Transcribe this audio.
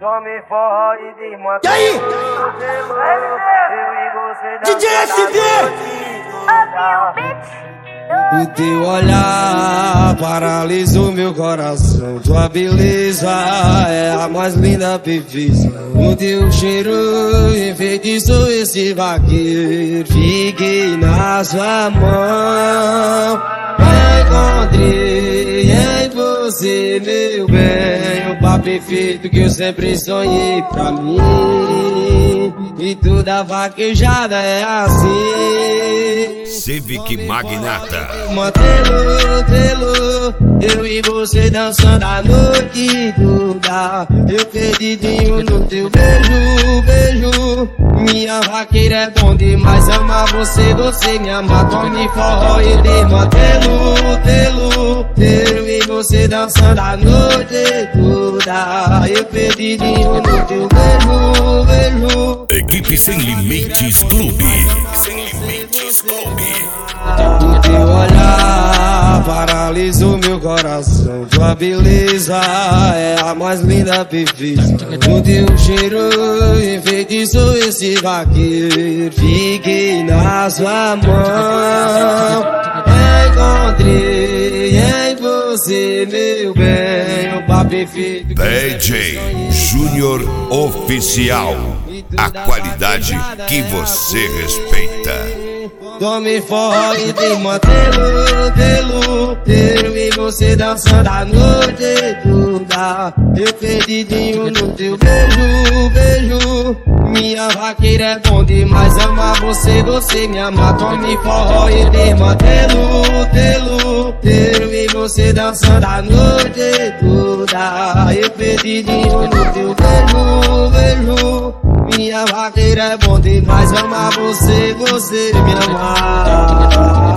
Tome forró e desmantela. E aí? DJ SD! O teu olhar paralisou meu coração. Tua beleza é a mais linda perfeição. O teu cheiro enfeitiçou esse vaqueiro. Fiquei na sua mão. Encontrei em você, meu bem, o par perfeito que eu sempre sonhei pra mim. E toda vaquejada é assim. Civic Magnata. Mantelo, eu e você dançando a noite toda. Eu perdidinho no teu beijo. Minha vaqueira é bom demais, amar você, você me ama. Tome forró e desmantelo, eu e você dançando a noite toda. Eu perdidinho no teu beijo. Equipe Sem Limites Clube. Sem Limites Clube. O teu olhar paralisou meu coração. Tua beleza é a mais linda perfeição. O teu cheiro enfeitiçou esse vaqueiro. Fiquei na sua mão. Encontrei em você, meu bem, o par perfeito. DJ Júnior Oficial. A qualidade que você respeita. Tome forró e desmantelo, eu e você dançando a noite toda. Eu perdidinho no teu beijo. Minha vaqueira é bom demais, amar você, você me ama. Tome forró e desmantelo, eu e você dançando a noite toda. Eu perdidinho no teu beijo. Minha vaqueira é bom demais, amar você, você me ama.